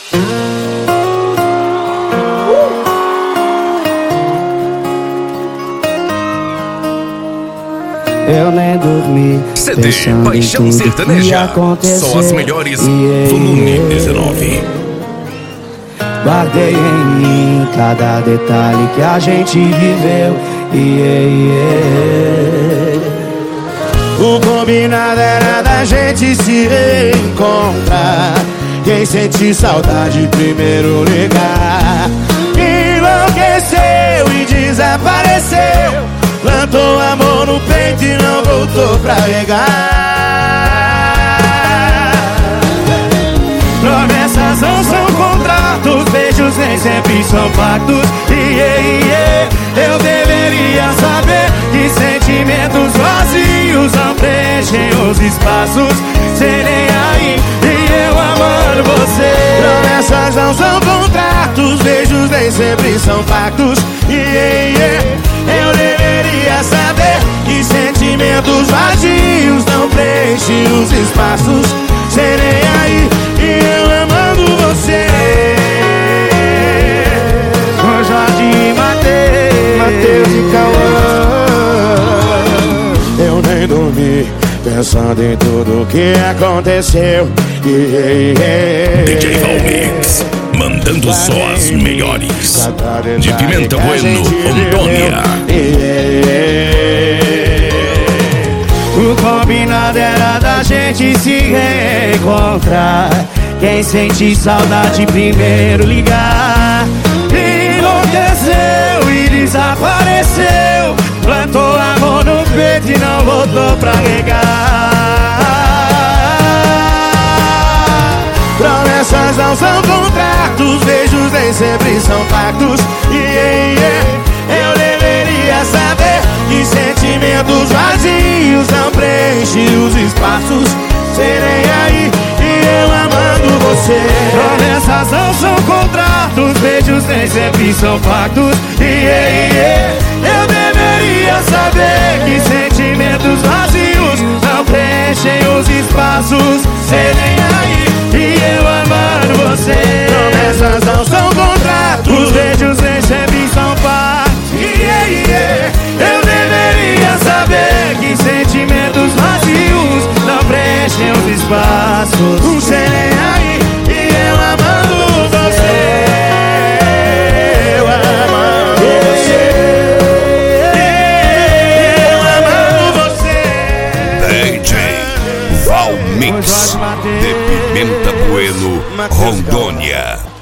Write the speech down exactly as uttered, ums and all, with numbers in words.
Eu nem dormi. C D Paixão Sertaneja. Só as melhores. Yeah, Volume yeah. dezenove. Guardei em mim cada detalhe que a gente viveu. Yeah, yeah. O combinado era da gente se reencontrar. Quem sentir saudade primeiro ligar. Enlouqueceu e desapareceu. Plantou amor no peito e não voltou pra regar. Promessas não são contratos, beijos nem sempre são pactos. Yeah, yeah. Eu deveria saber que sentimentos vazios não preenchem os espaços. Serei aí e eu amando você. Promessas não são contratos, beijos nem sempre são pactos. Yeah, yeah. Eu deveria saber que sentimentos vazios não preenchem os espaços. Serei aí e eu amando você. Com Jorge e Mateus, Mateus e Cauã. Eu nem dormi pensando em tudo que aconteceu. Yeah, yeah. D J Valmix, mandando só as melhores. De Pimenta Bueno, Rondônia. O combinado era da gente se reencontrar. Quem sente saudade primeiro ligar. Enlouqueceu e desapareceu. Plantou amor no peito e não voltou pra regar. Promessas não são contratos, beijos nem sempre são pactos. Yeah, yeah. Eu deveria saber que sentimentos vazios não preenchem os espaços. Serei aí e eu amando você. Promessas não são contratos, beijos nem sempre são pactos. Yeah, yeah. Eu deveria saber que sentimentos vazios não preenchem os espaços. Serei aí e eu amando você. Promessas não são contratos, beijos nem sempre são pactos. Yeah, yeah. Eu deveria saber que sentimentos vazios não preenchem os espaços. Serei aí e eu amando você. Eu amando você. Eu amando você. D J Valmix, de Pimenta Bueno, Rondônia.